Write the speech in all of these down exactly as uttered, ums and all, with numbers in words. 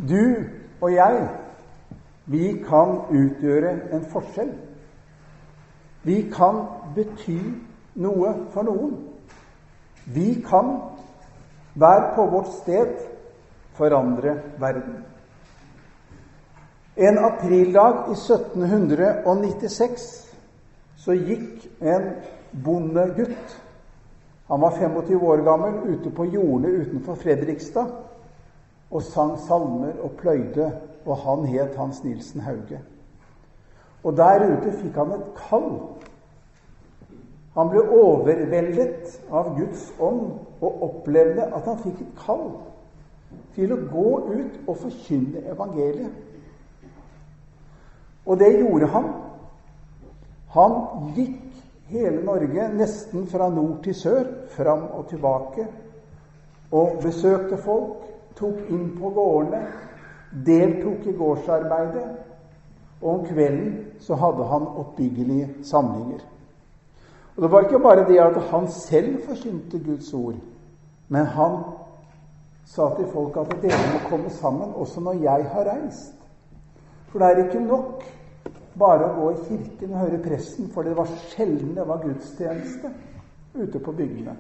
Du og jeg, vi kan utgjøre en forskjell. Vi kan bety noe for noen. Vi kan være på vårt sted forandre verden. En aprildag i sytten nittiseks så gikk en bondegutt, han var tjuefem år gammel, ute på jordene utenfor Fredrikstad, og sang salmer og pløyde, og han het Hans Nilsen Hauge. Og der ute fikk han et kall. Han ble overveldet av Guds ånd, og opplevde at han fikk et kall til å gå ut og forkynne evangeliet. Og det gjorde han. Han gikk hele Norge, nesten fra nord til sør, fram og tilbake, og besøkte folk, tok inn på gårdene, deltok i gårdsarbeidet, og om kvelden så hadde han oppbyggelige samlinger. Og det var ikke bare det at han selv forkynte Guds ord, men han sa til folk at dere må komme sammen også når jeg har reist. For det er ikke nok bare å gå i kirken og høre presten, for det var sjelden det var gudstjeneste ute på bygdene.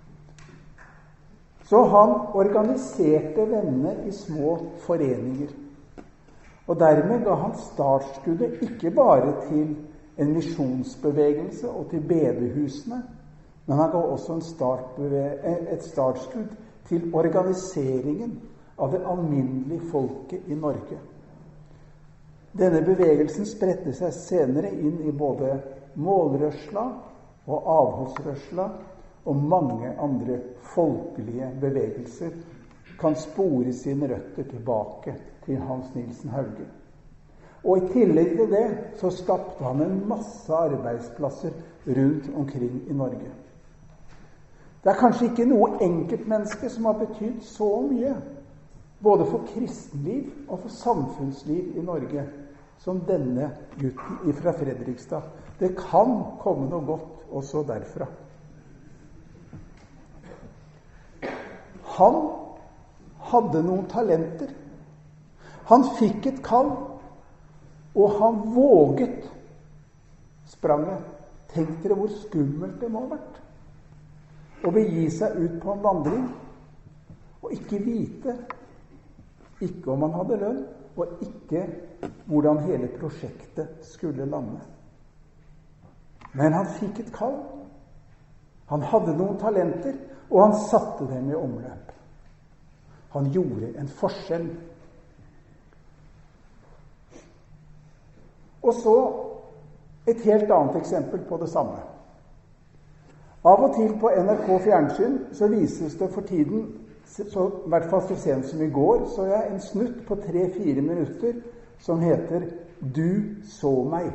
Så han organiserte vennene i små foreninger. Og dermed ga han startskuddet ikke bare til en misjonsbevegelse og til bedehusene, men han ga også en startbeve- et startskudd til organiseringen av det alminnelige folket i Norge. Denne bevegelsen spredte seg senere inn i både målrørsla og avholdsrørsla, og mange andre folkelige bevegelser kan spore sine røtter tilbake til Hans Nilsen Hauge. Og i tillegg til det så skapte han en masse arbeidsplasser rundt omkring i Norge. Det er kanskje ikke noe enkeltmenneske som har betydd så mye, både for kristenliv og for samfunnsliv i Norge, som denne gutten fra Fredrikstad. Det kan komme noe godt også derfra. Han hadde noen talenter. Han fikk et kall, og han våget spranget. Tenk dere hvor skummelt det må ha vært å begi seg ut på en vandring og ikke vite, ikke om han hadde lønn, og ikke hvordan hele prosjektet skulle lande. Men han fikk et kall. Han hadde noen talenter, og han satte dem i omløp. Han gjorde en forskjell. Og så et helt annet eksempel på det samme. Av og til på N R K fjernsyn så vises det for tiden, så, i hvert fall så sent som i går, så er en snutt på tre-fire minutter som heter «Du så meg».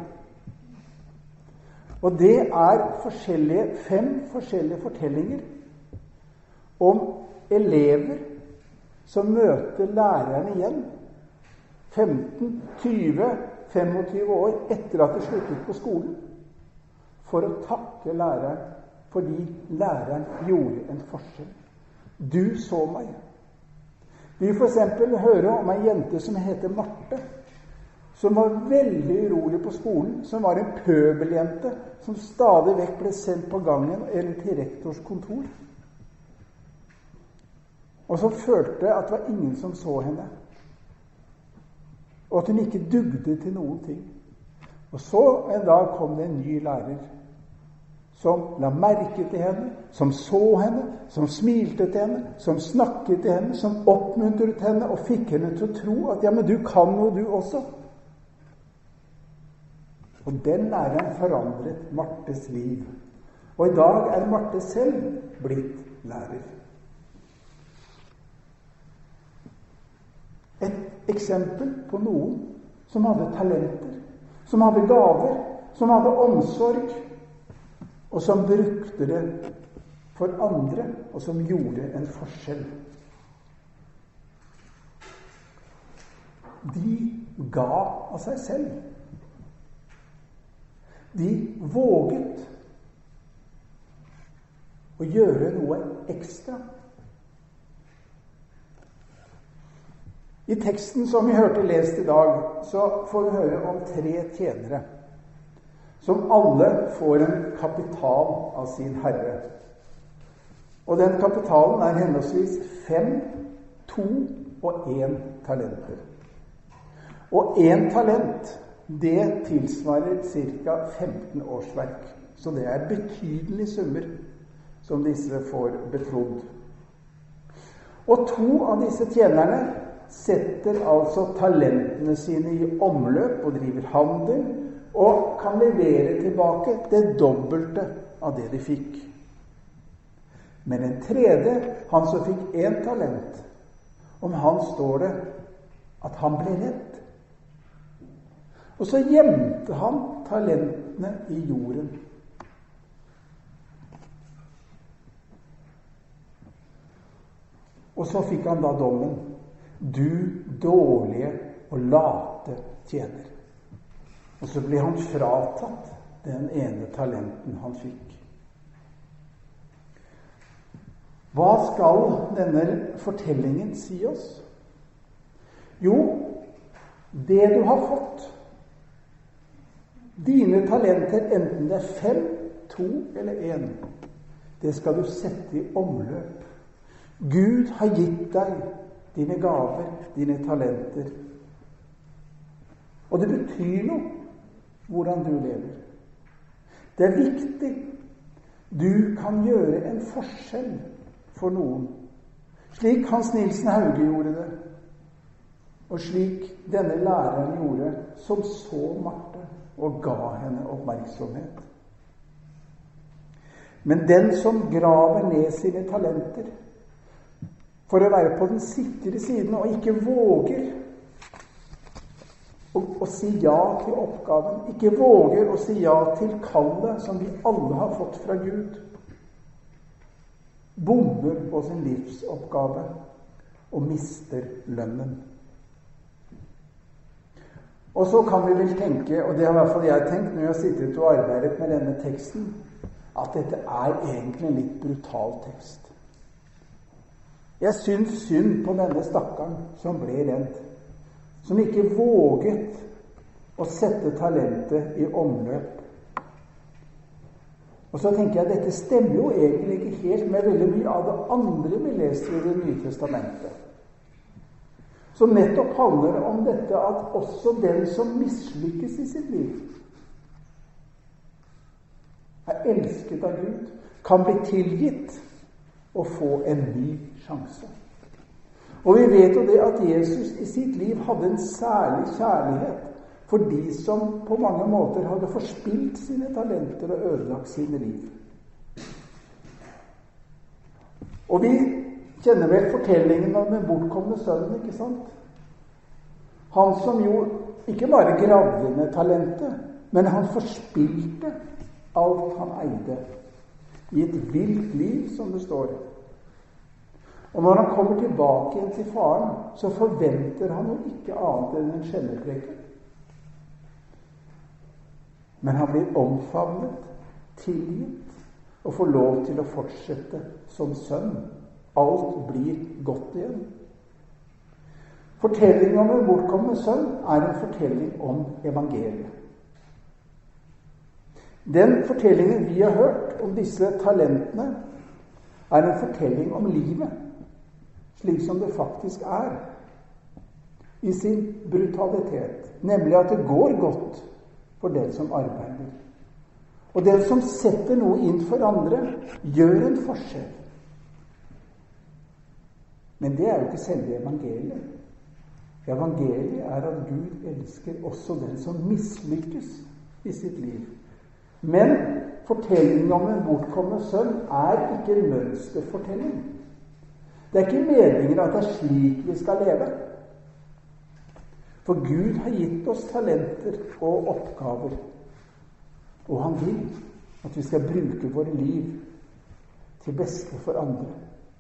Og det er forskjellige, fem forskjellige fortellinger om elever som møter læreren igjen femten, tyve, femogtyve år etter at de sluttet på skolen, for å takke læreren fordi læreren gjorde en forskjell. Du så meg. Vi for eksempel hører om en jente som heter Marte, som var veldig urolig på skolen, som var en pøbeljente, som stadig vekk ble sendt på gangen eller til rektors kontor. Og som følte at det var ingen som så henne, og at hun ikke dugde til noen ting. Og så en dag kom det en ny lærer, som la merke til henne, som så henne, som smilte til henne, som snakket til henne, som oppmuntret henne og fikk henne til å tro at ja, men du kan noe du også. Og den læreren forandret Martes liv. Og i dag er Marte selv blitt lærer. Et eksempel på noen som hadde talenter, som hadde gaver, som hadde omsorg, og som brukte det for andre, og som gjorde en forskjell. De ga av seg selv. De våget å gjøre noe ekstra. I teksten som vi hørte lest i dag, så får vi høre om tre tjenere, som alle får en kapital av sin herre. Og den kapitalen er henholdsvis fem, to og én talenter. Og én talent, det tilsvarer ca. femten årsverk. Så det er betydelige summer som disse får betrodd. Og to av disse tjenerne setter altså talentene sine i omløp og driver handel, og kan levere tilbake det dobbelte av det de fikk. Men en tredje, han som fikk én talent, om han står det at han ble redd. Og så gjemte han talentene i jorden. Og så fikk han da dommen: du dårlige og late tjener. Og så ble han fratatt den ene talenten han fikk. Hva skal denne fortellingen si oss? Jo, det du har fått, dine talenter, enten det er fem, to eller én, det skal du sette i omløp. Gud har gitt deg dine gaver, dine talenter. Og det betyr noe hvordan du lever. Det er viktig. Du kan gjøre en forskjell for noen. Slik Hans Nilsen Hauge gjorde det, og slik denne læreren gjorde, som så Marte og ga henne oppmerksomhet. Men den som graver ned sine talenter for å være på den sikre siden og ikke våger å, å si ja til oppgaven, ikke våger å si ja til kallet som vi alle har fått fra Gud, bommer på sin livsoppgave og mister lønnen. Og så kan vi vel tenke, og det har i hvert fall jeg tenkt når jeg har sittet og arbeidet med denne teksten, at dette er egentlig en litt brutal tekst. Jeg syns synd på denne stakkaren som ble redd, som ikke våget å sette talentet i omløp. Og så tenker jeg at dette stemmer jo egentlig ikke helt med veldig mye av det andre vi leser i Det nye testamentet. Som nettopp handler om dette at også den som mislykkes i sitt liv, er elsket av Gud, kan bli tilgitt og få en ny sjanse. Og vi vet jo det at Jesus i sitt liv hadde en særlig kjærlighet for de som på mange måter hadde forspilt sine talenter og ødelagt sine liv. Og vi kjenner vel fortellingen om den bortkomne sønnen, ikke sant? Han som jo ikke bare gravde med talentet, men han forspilte alt han eide i et vilt liv, som det står. Og når han kommer tilbake igjen til faren, så forventer han jo ikke annet enn en skjennepreken. Men han blir omfavnet, tilgitt, og får lov til å fortsette som sønn. Alt blir godt igjen. Fortellingen om en bortkommen sønn er en fortelling om evangeliet. Den fortellingen vi har hørt om disse talentene, er en fortelling om livet, slik som det faktisk er, i sin brutalitet. Nemlig at det går godt for den som arbeider. Og den som setter noe inn for andre, gjør en forskjell. Men det er jo ikke selve evangeliet. Evangeliet er at Gud elsker også den som mislykkes i sitt liv. Men fortellingen om en bortkommet sønn er ikke en mønsterfortelling. Det er ikke meningen at det er slik vi skal leve. For Gud har gitt oss talenter og oppgaver, og han vil at vi skal bruke våre liv til beste for andre.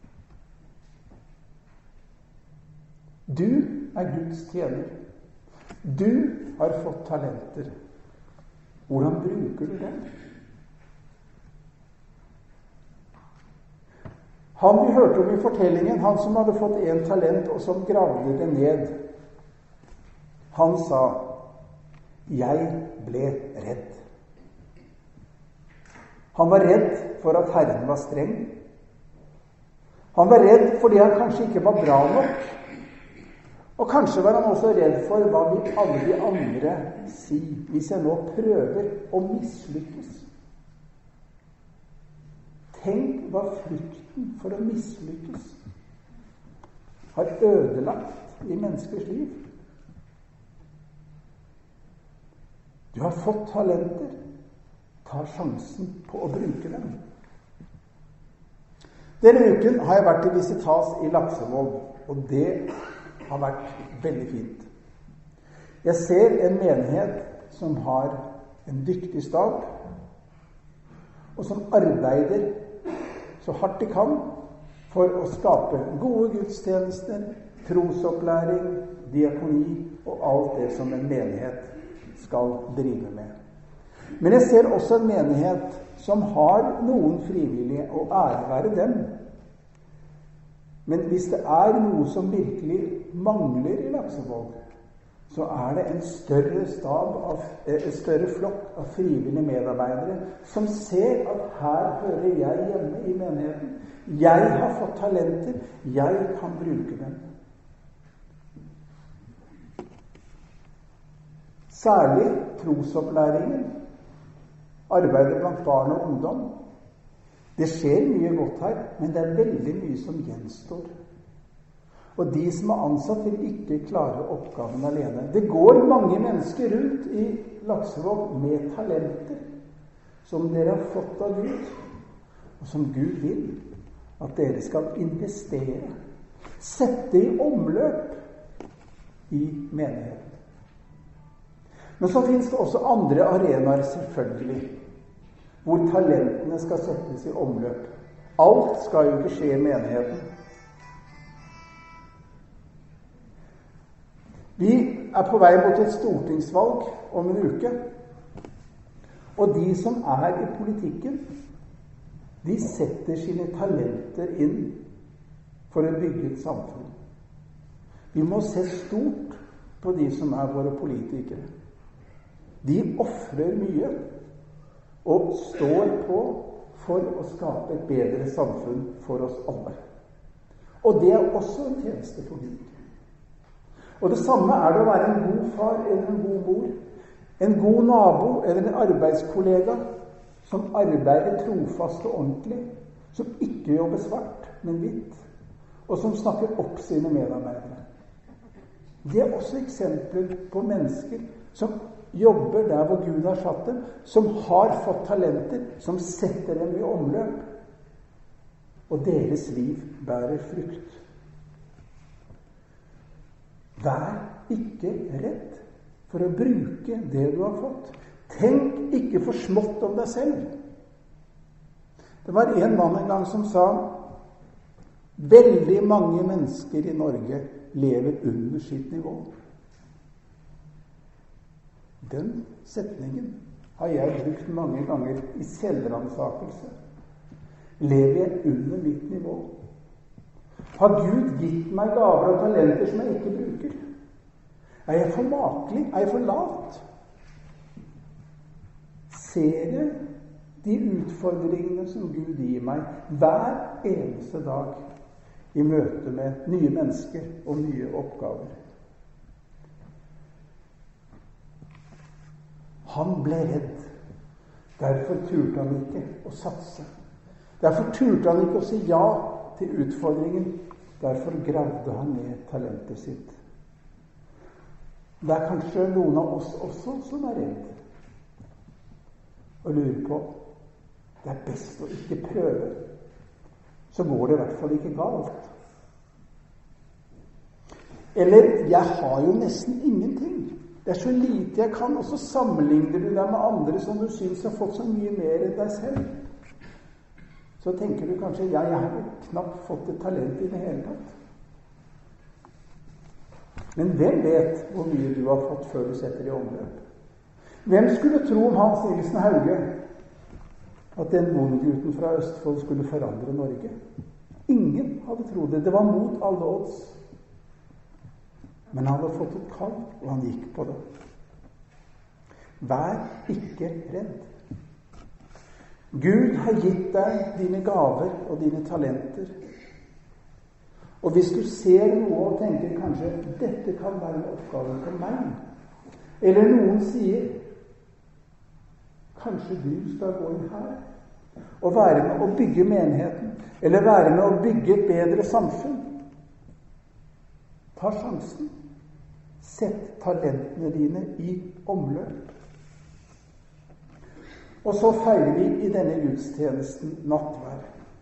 Du er Guds tjener. Du har fått talenter. Hvordan bruker du dem? Han vi hørte om i fortellingen, han som hadde fått en talent og som gravde det ned, han sa, jeg ble redd. Han var redd for at Herren var streng. Han var redd fordi han kanskje ikke var bra nok. Og kanskje var han også redd for hva vil alle de andre si hvis jeg nå prøver å mislykkes. Tenk hva frykten for å mislykkes har ødelagt i menneskers liv. Du har fått talenter. Ta sjansen på å bruke dem. Denne uken har jeg vært i visitas i Laksevåg, og det har vært veldig fint. Jeg ser en menighet som har en dyktig stab, og som arbeider så hardt de kan for å skape gode gudstjenester, trosopplæring, diakoni og alt det som en menighet skal drive med. Men jeg ser også en menighet som har noen frivillige, og ære være dem. Men hvis det er noe som virkelig mangler i Laksevåg, så er det en større stab av, en større flokk av frivillige medarbeidere som ser at her hører jeg hjemme i menigheten. Jeg har fått talenter, jeg kan bruke dem. Særlig trosopplæringen, arbeidet blant barn og ungdom. Det skjer mye godt her, men det er veldig mye som gjenstår. Og de som er ansatt vil ikke klare oppgaven alene. Det går mange mennesker rundt i Laksevåg med talenter som dere har fått av Gud, og som Gud vil at dere skal investere, sette i omløp i menigheten. Men så finnes det også andre arenaer, selvfølgelig, hvor talentene skal settes i omløp. Alt skal jo ikke skje i menigheten. Vi er på vei mot et stortingsvalg om en uke, og de som er i politikken, de setter sine talenter inn for å bygge et samfunn. Vi må se stort på de som er våre politikere. De offrer mye og står på for å skape et bedre samfunn for oss alle. Og det er også en tjeneste for Gud. Og det samme er det å være en god far eller en god mor, en god nabo eller en arbeidskollega som arbeider trofast og ordentlig, som ikke jobber svart, men hvitt, og som snakker opp sine medarbeidere. Det er også eksempler på mennesker som jobber der hvor Gud har satt dem, som har fått talenter, som setter dem i omløp, og deres liv bærer frukt. Vær ikke redd for å bruke det du har fått. Tenk ikke for smått om deg selv. Det var en mann en gang som sa, veldig mange mennesker i Norge lever under sitt nivå. Den setningen har jeg brukt mange ganger i selvransakelse. Lever jeg under mitt nivå? Har Gud gitt meg gaver og talenter som jeg ikke bruker? Er jeg for makelig? Er jeg for lat? Ser jeg de utfordringene som Gud gir meg hver eneste dag i møte med nye mennesker og nye oppgaver? Han ble redd. Derfor turte han ikke å satse. Derfor turte han ikke å si ja til utfordringen. Derfor gravde han ned talentet sitt. Det er kanskje noen av oss også som er redd og lurer på, det er best å ikke prøve, så går det i hvert fall ikke galt. Eller, jeg har jo nesten ingenting. Det er så lite jeg kan, og så sammenligner du deg med andre som du synes har fått så mye mer enn deg selv. Så tenker du kanskje, ja, jeg har knapt fått et talent i det hele tatt. Men hvem vet hvor mye du har fått før du setter i omløp? Hvem skulle tro om Hans Nilsen Hauge at den bondegutten fra Østfold skulle forandre Norge? Ingen. hadde trodd det. Det var mot alle odds. Men han hadde fått et kall, og han gikk på det. Vær ikke redd. Gud har gitt deg dine gaver og dine talenter. Og hvis du ser noe og tenker kanskje dette kan være en oppgave for meg, eller noen sier kanskje du skal gå inn her og være med å bygge menigheten, eller være med å bygge et bedre samfunn, ta sjansen. Sett talentene dine i omløp. Og så feirer vi i denne gudstjenesten nattvær.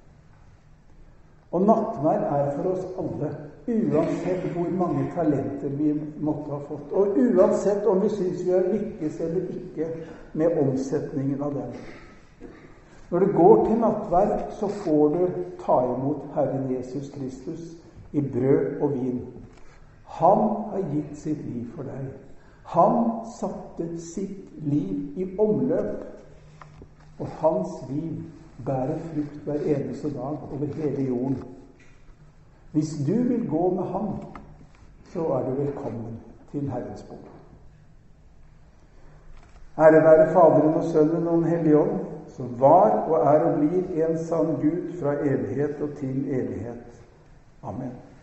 Og nattvær er for oss alle, uansett hvor mange talenter vi måtte ha fått, og uansett om vi synes vi har lykkes eller ikke med omsetningen av dem. Når du går til nattvær, så får du ta imot Herren Jesus Kristus i brød og vin. Han har gitt sitt liv for deg. Han satte sitt liv i omløp, og hans liv bærer frukt hver eneste dag over hele jorden. Hvis du vil gå med ham, så er du velkommen til Herrens bord. Ære være Faderen og Sønnen og Den hellige ånd, som var og er og blir en sann Gud fra evighet og til evighet. Amen.